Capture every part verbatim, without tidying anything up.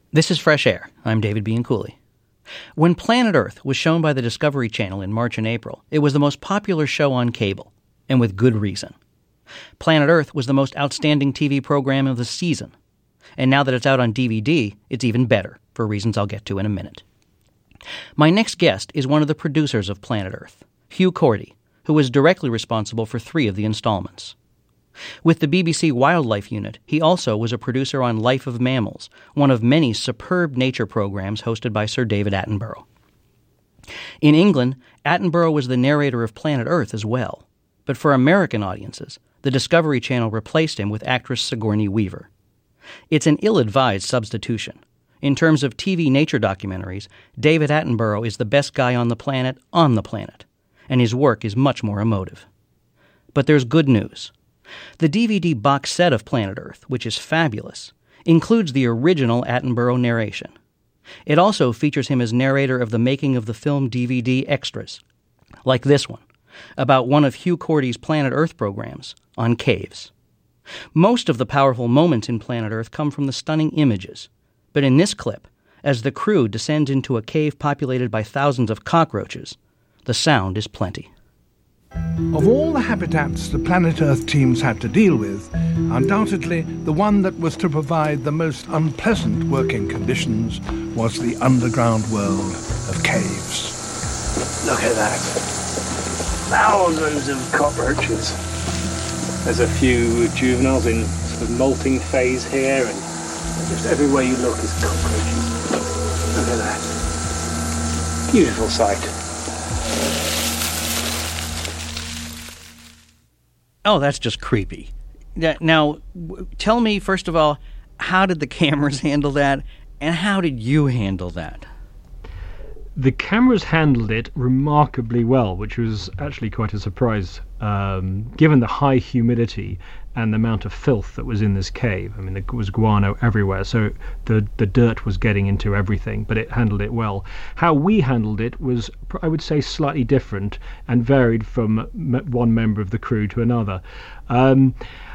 This is Fresh Air. I'm David Bianculli. When Planet Earth was shown by the Discovery Channel in March and April, it was the most popular show on cable, and with good reason. Planet Earth was the most outstanding T V program of the season, and now that it's out on D V D, it's even better, for reasons I'll get to in a minute. My next guest is one of the producers of Planet Earth, Hugh Cordy, who was directly responsible for three of the installments. With the B B C Wildlife Unit, he also was a producer on Life of Mammals, one of many superb nature programs hosted by Sir David Attenborough. In England, Attenborough was the narrator of Planet Earth as well, but for American audiences, the Discovery Channel replaced him with actress Sigourney Weaver. It's an ill-advised substitution. In terms of T V nature documentaries, David Attenborough is the best guy on the planet on the planet, and his work is much more emotive. But there's good news. The D V D box set of Planet Earth, which is fabulous, includes the original Attenborough narration. It also features him as narrator of the making of the film D V D extras, like this one, about one of Hugh Cordy's Planet Earth programs on caves. Most of the powerful moments in Planet Earth come from the stunning images, but in this clip, as the crew descends into a cave populated by thousands of cockroaches, the sound is plenty. Of all the habitats the Planet Earth teams had to deal with, undoubtedly the one that was to provide the most unpleasant working conditions was the underground world of caves. Look at that. Thousands of cockroaches. There's a few juveniles in sort of molting phase here, and just everywhere you look is cockroaches. Look at that. Beautiful sight. Oh, that's just creepy. Now, tell me, first of all, how did the cameras handle that, and how did you handle that? The cameras handled it remarkably well, which was actually quite a surprise, um, given the high humidity and the amount of filth that was in this cave. I mean, there was guano everywhere, so the the dirt was getting into everything, but it handled it well. How we handled it was, I would say, slightly different and varied from one member of the crew to another. Um,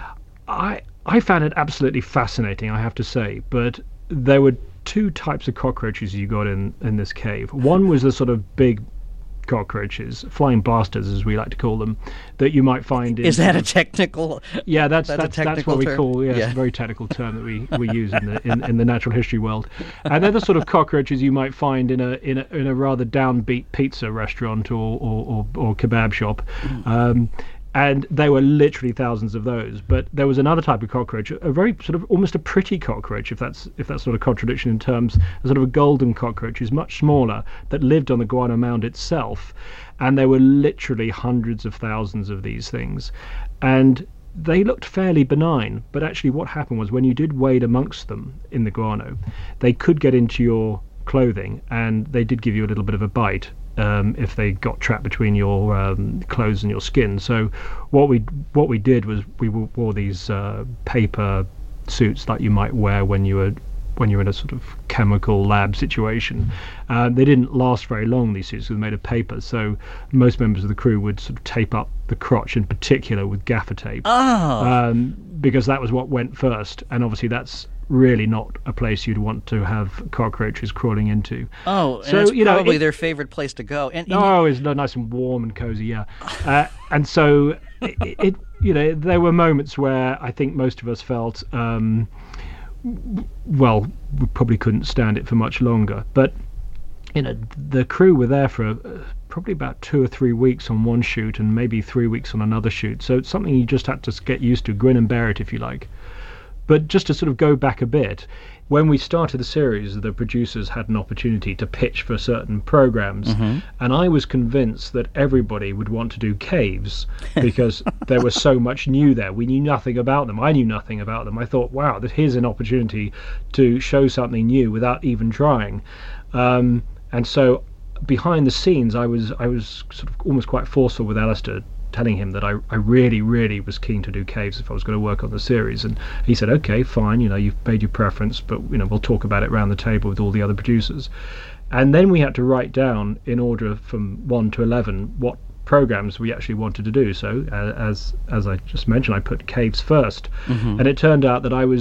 I I found it absolutely fascinating, I have to say, but there were two types of cockroaches you got in, in this cave. One was the sort of big cockroaches, flying bastards as we like to call them, that you might find in... Is that a technical... Yeah, that's that's, that's, that's what we term? call, yeah, yeah. It's a very technical term that we, we use in the in, in the natural history world. And they're the sort of cockroaches you might find in a in a, in a rather downbeat pizza restaurant or, or, or, or kebab shop. Um, And they were literally thousands of those. But there was another type of cockroach, a very sort of almost a pretty cockroach, if that's if that's not a contradiction in terms, a sort of a golden cockroach, is much smaller, that lived on the guano mound itself. And there were literally hundreds of thousands of these things. And they looked fairly benign. But actually what happened was when you did wade amongst them in the guano, they could get into your clothing, and they did give you a little bit of a bite. Um, if they got trapped between your um, clothes and your skin. So what we what we did was we wore these uh, paper suits like you might wear when you were when you're in a sort of chemical lab situation. Uh, they didn't last very long, these suits, because they're made of paper. So most members of the crew would sort of tape up the crotch in particular with gaffer tape. Oh. Um, because that was what went first. And obviously that's really not a place you'd want to have cockroaches crawling into. Oh, and so, it's you know, probably it, their favorite place to go. And, and oh, it's nice and warm and cozy, yeah. Uh, and so, it, it, you know, there were moments where I think most of us felt, um, well, we probably couldn't stand it for much longer. But, you know, the crew were there for uh, probably about two or three weeks on one shoot and maybe three weeks on another shoot. So it's something you just had to get used to, grin and bear it, if you like. But just to sort of go back a bit, when we started the series, the producers had an opportunity to pitch for certain programs, mm-hmm. and I was convinced that everybody would want to do caves because there was so much new there. We knew nothing about them. I knew nothing about them. I thought, wow, that here's an opportunity to show something new without even trying. Um, and so behind the scenes, I was I was sort of almost quite forceful with Alistair, telling him that I, I really, really was keen to do caves if I was going to work on the series. And he said, okay, fine, you know, you've made your preference, but, you know, we'll talk about it around the table with all the other producers. And then we had to write down, in order from one to eleven, what programs we actually wanted to do. So, uh, as as I just mentioned, I put caves first. Mm-hmm. And it turned out that I was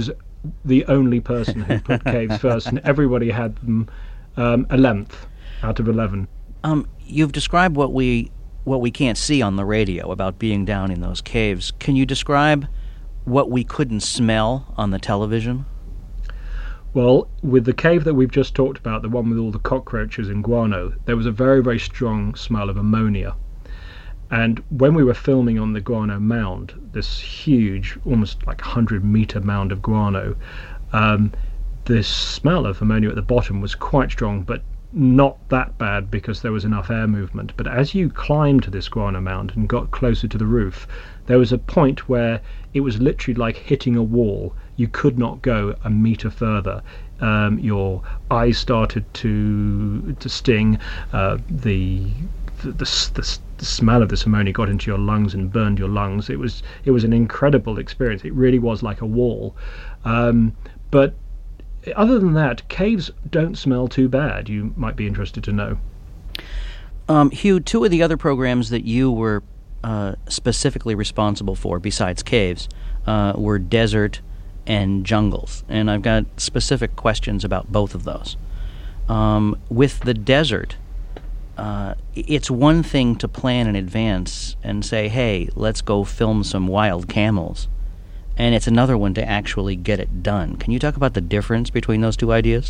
the only person who put caves first, and everybody had them um, a length out of eleven. Um, you've described what we what we can't see on the radio about being down in those caves. Can you describe what we couldn't smell on the television? Well, with the cave that we've just talked about, the one with all the cockroaches and guano, there was a very, very strong smell of ammonia. And when we were filming on the guano mound, this huge, almost like one hundred metre mound of guano, um, the smell of ammonia at the bottom was quite strong, but not that bad because there was enough air movement. But as you climbed to this guano mound and got closer to the roof, there was a point where it was literally like hitting a wall. You could not go a metre further. Um, your eyes started to to sting. Uh, the, the, the, the the smell of this ammonia got into your lungs and burned your lungs. It was it was an incredible experience. It really was like a wall. Um, but other than that, caves don't smell too bad. You might be interested to know. Um, Hugh, two of the other programs that you were uh, specifically responsible for, besides caves, uh, were desert and jungles. And I've got specific questions about both of those. Um, with the desert, uh, it's one thing to plan in advance and say, hey, let's go film some wild camels. And it's another one to actually get it done. Can you talk about the difference between those two ideas?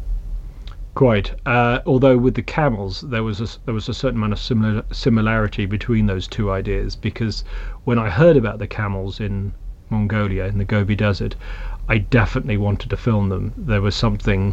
Quite. Uh, although with the camels, there was a, there was a certain amount of similar, similarity between those two ideas, because when I heard about the camels in Mongolia, in the Gobi Desert, I definitely wanted to film them. There was something,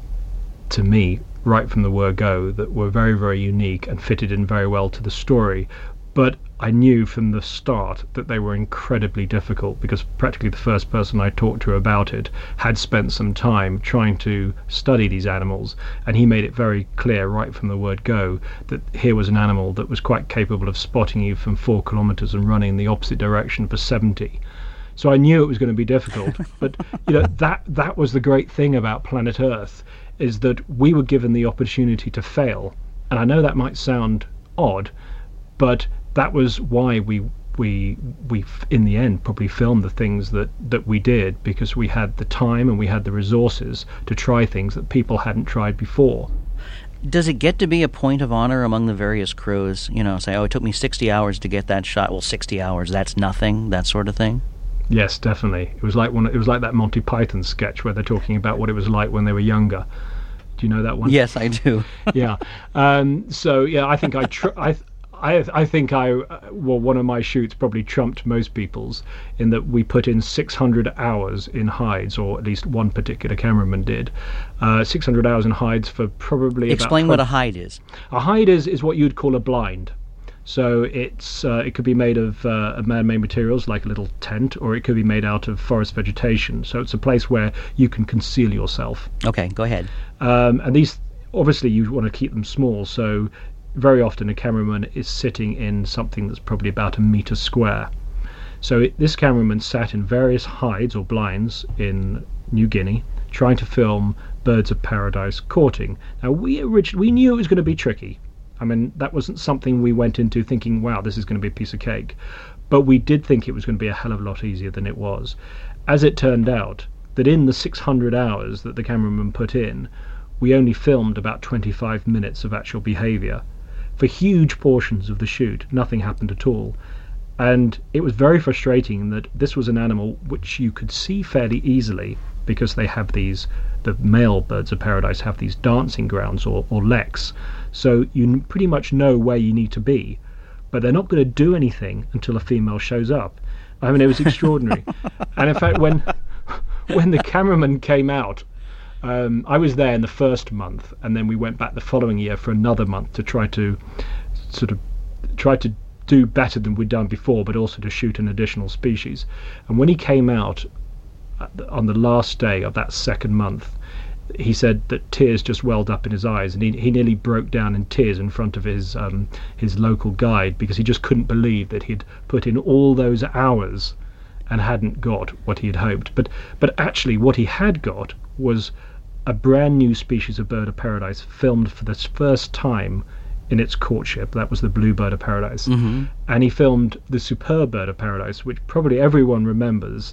to me, right from the word go, that were very, very unique and fitted in very well to the story. But I knew from the start that they were incredibly difficult, because practically the first person I talked to about it had spent some time trying to study these animals, and he made it very clear right from the word go that here was an animal that was quite capable of spotting you from four kilometers and running in the opposite direction for seventy. So I knew it was going to be difficult. But you know, that that was the great thing about Planet Earth, is that we were given the opportunity to fail. And I know that might sound odd, but that was why we we we in the end probably filmed the things that that we did, because we had the time and we had the resources to try things that people hadn't tried before. Does it get to be a point of honor among the various crews? You know, say, oh, it took me sixty hours to get that shot. Well, sixty hours, that's nothing, that sort of thing? Yes, definitely. It was like one. It was like that Monty Python sketch where they're talking about what it was like when they were younger. Do you know that one? Yes, I do. Yeah. Um, so yeah, I think I tr- I. I, I think I, well, one of my shoots probably trumped most people's, in that we put in six hundred hours in hides, or at least one particular cameraman did. Uh, six hundred hours in hides for probably Explain about what a hide is. A hide is, is what you'd call a blind. So it's uh, it could be made of, uh, of man-made materials like a little tent, or it could be made out of forest vegetation. So it's a place where you can conceal yourself. Okay, go ahead. Um, and these, obviously, you want to keep them small, so very often a cameraman is sitting in something that's probably about a metre square. So it, this cameraman sat in various hides or blinds in New Guinea, trying to film birds of paradise courting. Now, we originally we knew it was going to be tricky. I mean, that wasn't something we went into thinking, wow, this is going to be a piece of cake. But we did think it was going to be a hell of a lot easier than it was. As it turned out, that in the six hundred hours that the cameraman put in, we only filmed about twenty-five minutes of actual behaviour. For huge portions of the shoot, nothing happened at all. And it was very frustrating that this was an animal which you could see fairly easily, because they have these, the male birds of paradise have these dancing grounds, or, or leks. So you pretty much know where you need to be, but they're not going to do anything until a female shows up. I mean, it was extraordinary. And in fact, when when the cameraman came out, Um, I was there in the first month, and then we went back the following year for another month to try to sort of try to do better than we'd done before, but also to shoot an additional species. And when he came out on the last day of that second month, he said that tears just welled up in his eyes, and he, he nearly broke down in tears in front of his um, his local guide, because he just couldn't believe that he'd put in all those hours and hadn't got what he had hoped. But but actually what he had got was a brand new species of bird of paradise, filmed for the first time in its courtship. That was the blue bird of paradise. Mm-hmm. And he filmed the superb bird of paradise, which probably everyone remembers,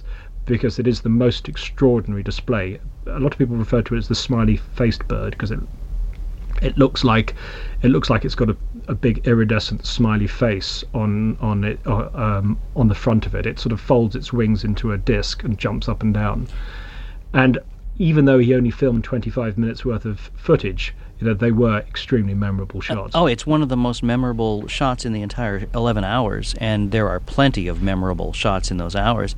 because it is the most extraordinary display. A lot of people refer to it as the smiley-faced bird because it it looks like it looks like it's got a, a big iridescent smiley face on on it uh, um, on the front of it. It sort of folds its wings into a disc and jumps up and down. And even though he only filmed twenty-five minutes worth of footage, you know, they were extremely memorable shots. Uh, oh, it's one of the most memorable shots in the entire eleven hours, and there are plenty of memorable shots in those hours.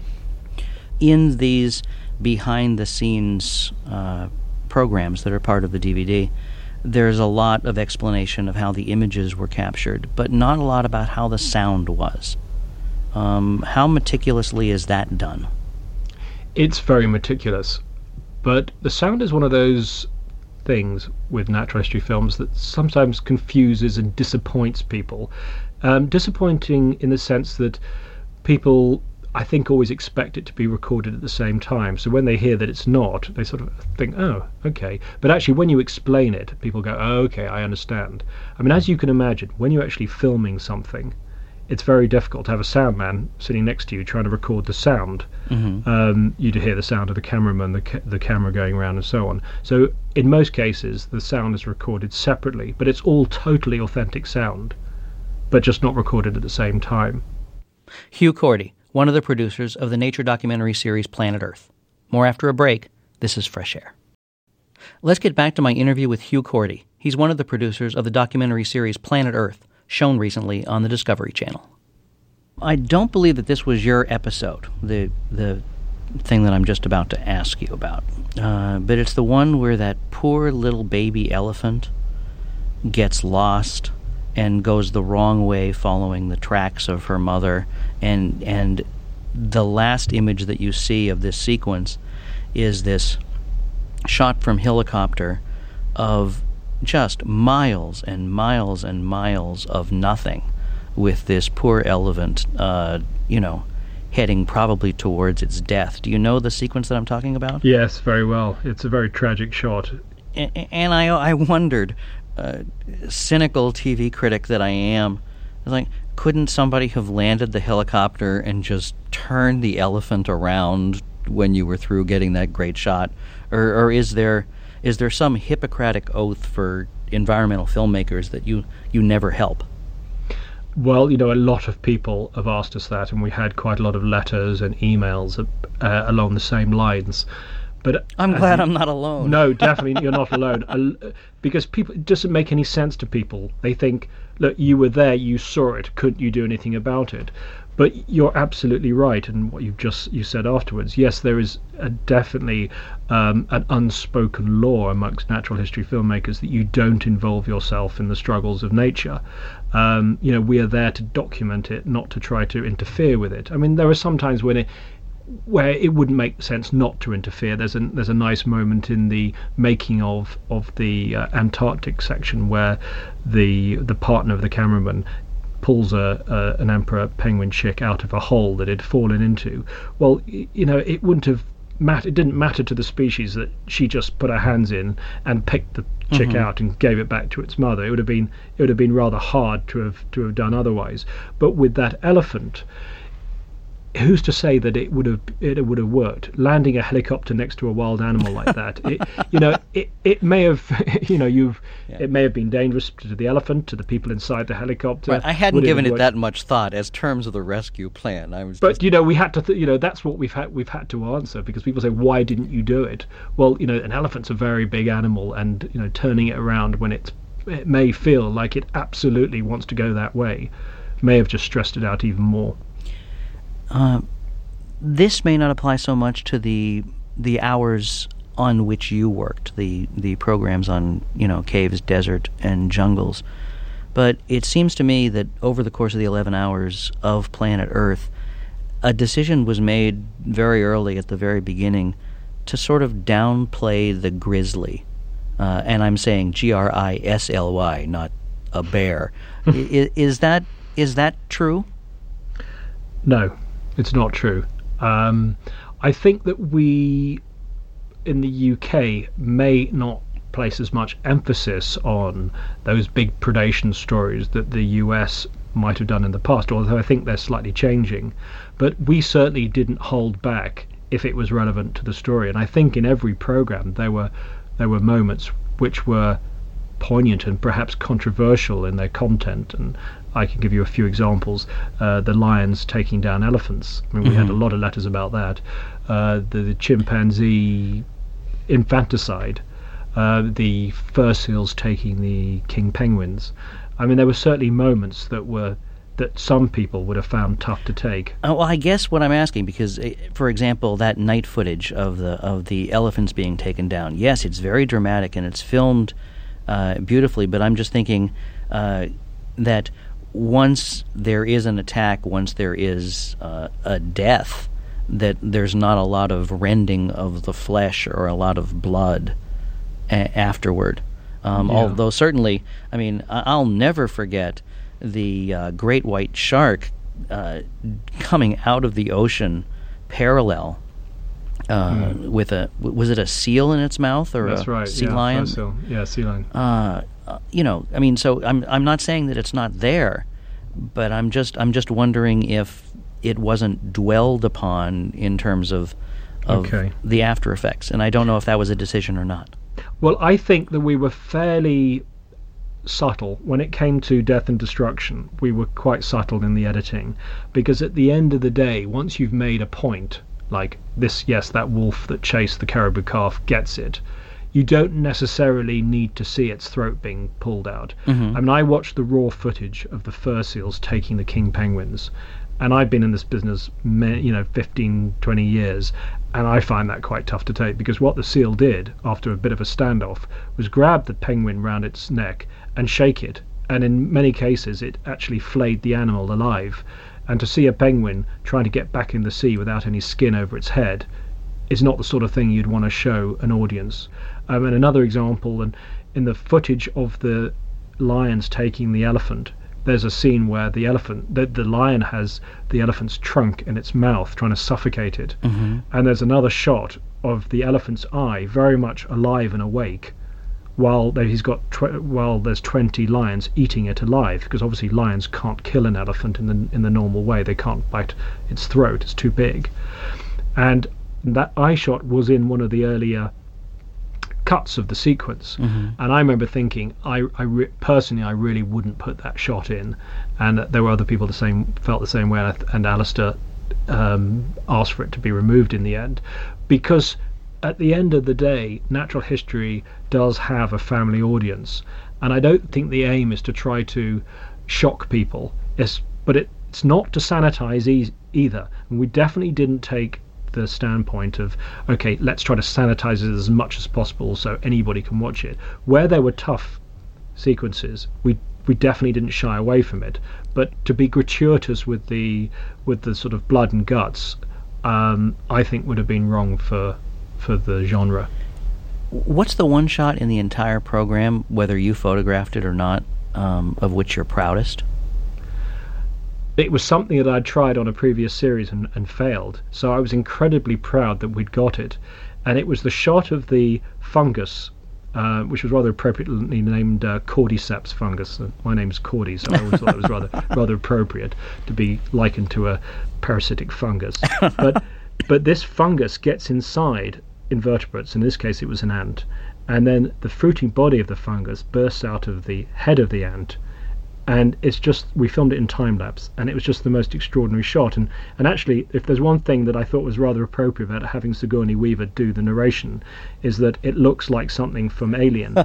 In these behind-the-scenes uh, programs that are part of the D V D, there's a lot of explanation of how the images were captured, but not a lot about how the sound was. Um, how meticulously is that done? It's very meticulous, but the sound is one of those things with natural history films that sometimes confuses and disappoints people. Um, disappointing in the sense that people, I think, always expect it to be recorded at the same time. So when they hear that it's not, they sort of think, oh, okay. But actually, when you explain it, people go, oh, okay, I understand. I mean, as you can imagine, when you're actually filming something, it's very difficult to have a sound man sitting next to you trying to record the sound. Mm-hmm. Um, you'd hear the sound of the cameraman, the, ca- the camera going around, and so on. So in most cases, the sound is recorded separately, but it's all totally authentic sound, but just not recorded at the same time. Hugh Cordy, one of the producers of the nature documentary series Planet Earth. More after a break. This is Fresh Air. Let's get back to my interview with Hugh Cordy. He's one of the producers of the documentary series Planet Earth, shown recently on the Discovery Channel. I don't believe that this was your episode, the the thing that I'm just about to ask you about. Uh, but it's the one where that poor little baby elephant gets lost and goes the wrong way following the tracks of her mother, and and the last image that you see of this sequence is this shot from helicopter of just miles and miles and miles of nothing, with this poor elephant, uh, you know, heading probably towards its death. Do you know the sequence that I'm talking about? Yes, very well. It's a very tragic shot. And, and I, I wondered, uh, cynical T V critic that I am, I was like, couldn't somebody have landed the helicopter and just turned the elephant around when you were through getting that great shot? Or, or is there is there some Hippocratic oath for environmental filmmakers that you, you never help? Well, you know, a lot of people have asked us that, and we had quite a lot of letters and emails uh, along the same lines. But I'm glad I'm not alone. No, definitely you're not alone. Uh, because people, it doesn't make any sense to people. They think, look, you were there, you saw it, couldn't you do anything about it? But you're absolutely right, and what you've just you said afterwards. Yes, there is a definitely um, an unspoken law amongst natural history filmmakers that you don't involve yourself in the struggles of nature. Um, you know, we are there to document it, not to try to interfere with it. I mean, there are some times when it, where it wouldn't make sense not to interfere. There's a there's a nice moment in the making of of the uh, Antarctic section where the the partner of the cameraman pulls a, a an emperor penguin chick out of a hole that it had fallen into. Well, you know, it wouldn't have matter. It didn't matter to the species that she just put her hands in and picked the chick mm-hmm. out and gave it back to its mother. It would have been it would have been rather hard to have to have done otherwise. But with that elephant, who's to say that it would have it would have worked? Landing a helicopter next to a wild animal like that, it, you know, it, it may have, you know, you've yeah. it may have been dangerous to the elephant, to the people inside the helicopter. Right. I hadn't given it, it that much thought as terms of the rescue plan. I was but just... you know, we had to, th- you know, that's what we've had we've had to answer, because people say, why didn't you do it? Well, you know, an elephant's a very big animal, and you know, turning it around when it's it may feel like it absolutely wants to go that way, may have just stressed it out even more. Uh, this may not apply so much to the the hours on which you worked, the the programs on, you know, caves, desert, and jungles, but it seems to me that over the course of the eleven hours of Planet Earth, a decision was made very early at the very beginning to sort of downplay the grizzly, uh, and I'm saying G R I S L Y, not a bear. is, is that is that true? No. It's not true. Um, I think that we, in the U K, may not place as much emphasis on those big predation stories that the U S might have done in the past, although I think they're slightly changing. But we certainly didn't hold back if it was relevant to the story. And I think in every program there were there were moments which were poignant and perhaps controversial in their content. And I can give you a few examples. Uh, the lions taking down elephants. I mean, we mm-hmm. had a lot of letters about that. Uh, the, the chimpanzee infanticide. Uh, the fur seals taking the king penguins. I mean, there were certainly moments that were that some people would have found tough to take. Uh, well, I guess what I'm asking, because, uh, for example, that night footage of the of the elephants being taken down, yes, it's very dramatic and it's filmed uh, beautifully, but I'm just thinking uh, that once there is an attack, once there is uh, a death, that there's not a lot of rending of the flesh or a lot of blood a- afterward. Um, yeah. Although certainly, I mean, I- I'll never forget the uh, great white shark uh, coming out of the ocean parallel uh, mm. with a, was it a seal in its mouth or That's a right. sea yeah, lion? Seal. Yeah, sea lion. Uh, uh, you know, I mean, so I'm I'm not saying that it's not there, but I'm just I'm just wondering if it wasn't dwelled upon in terms of of okay. the after effects, and I don't know if that was a decision or not. Well, I think that we were fairly subtle when it came to death and destruction. We were quite subtle in the editing, because at the end of the day, once you've made a point like this, yes, that wolf that chased the caribou calf gets it, you don't necessarily need to see its throat being pulled out. Mm-hmm. I mean, I watched the raw footage of the fur seals taking the king penguins, and I've been in this business, you know, fifteen, twenty years, and I find that quite tough to take, because what the seal did after a bit of a standoff was grab the penguin round its neck and shake it, and in many cases it actually flayed the animal alive. And to see a penguin trying to get back in the sea without any skin over its head is not the sort of thing you'd want to show an audience. Um, and another example, and in the footage of the lions taking the elephant, there's a scene where the elephant, the, the lion has the elephant's trunk in its mouth trying to suffocate it. Mm-hmm. And there's another shot of the elephant's eye very much alive and awake, while there, he's got tw- while there's twenty lions eating it alive, because obviously lions can't kill an elephant in the in the normal way. They can't bite its throat; it's too big. And that eye shot was in one of the earlier cuts of the sequence, mm-hmm. and I remember thinking, I, I re- personally, I really wouldn't put that shot in, and there were other people the same felt the same way, and, and Alistair um, asked for it to be removed in the end, because at the end of the day, natural history does have a family audience, and I don't think the aim is to try to shock people. It's, but it, it's not to sanitize e- either. And we definitely didn't take the standpoint of, okay, let's try to sanitize it as much as possible so anybody can watch it. Where there were tough sequences, we we definitely didn't shy away from it. But to be gratuitous with the with the sort of blood and guts, um, I think would have been wrong for for the genre. What's the one shot in the entire program, whether you photographed it or not, um, of which you're proudest? It was something that I'd tried on a previous series and, and failed, so I was incredibly proud that we'd got it. And it was the shot of the fungus, uh, which was rather appropriately named uh, Cordyceps fungus. Uh, my name's Cordy, so I always thought it was rather rather appropriate to be likened to a parasitic fungus. But but this fungus gets inside invertebrates. In this case, it was an ant, and then the fruiting body of the fungus bursts out of the head of the ant. And it's just, we filmed it in time lapse, and it was just the most extraordinary shot. And and actually, if there's one thing that I thought was rather appropriate about having Sigourney Weaver do the narration, is that it looks like something from Alien.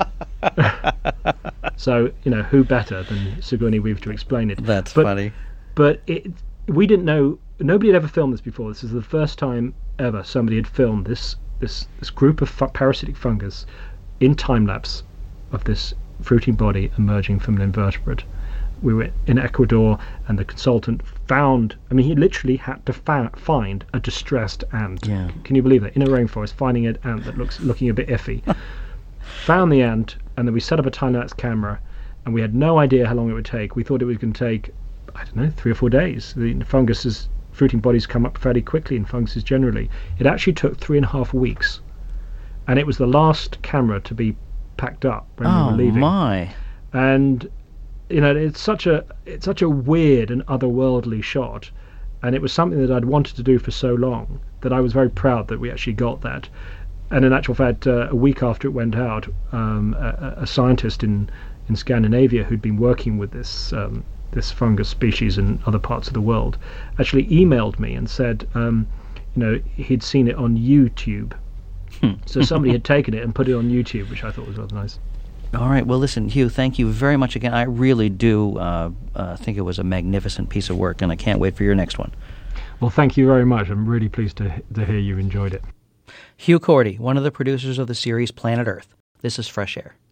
So, you know, who better than Sigourney Weaver to explain it? That's but, funny. But it, we didn't know, nobody had ever filmed this before. This is the first time ever somebody had filmed this this, this group of fu- parasitic fungus in time lapse of this fruiting body emerging from an invertebrate. We were in Ecuador, and the consultant found, I mean, he literally had to fa- find a distressed ant. Yeah. Can you believe that? In a rainforest, finding an ant that looks looking a bit iffy. Found the ant, and then we set up a time-lapse camera, and we had no idea how long it would take. We thought it was going to take, I don't know, three or four days. The fungus, fruiting bodies come up fairly quickly in funguses generally. It actually took three and a half weeks, and it was the last camera to be packed up when oh, we were leaving. My. And you know, it's such a it's such a weird and otherworldly shot, And it was something that I'd wanted to do for so long that I was very proud that we actually got that. And in actual fact, uh, a week after it went out, um, a, a scientist in, in Scandinavia who'd been working with this um, this fungus species in other parts of the world actually emailed me and said, um, you know, he'd seen it on YouTube. So somebody had taken it and put it on YouTube, which I thought was rather nice. All right. Well, listen, Hugh, thank you very much again. I really do uh, uh, think it was a magnificent piece of work, and I can't wait for your next one. Well, thank you very much. I'm really pleased to, to hear you enjoyed it. Hugh Cordy, one of the producers of the series Planet Earth. This is Fresh Air.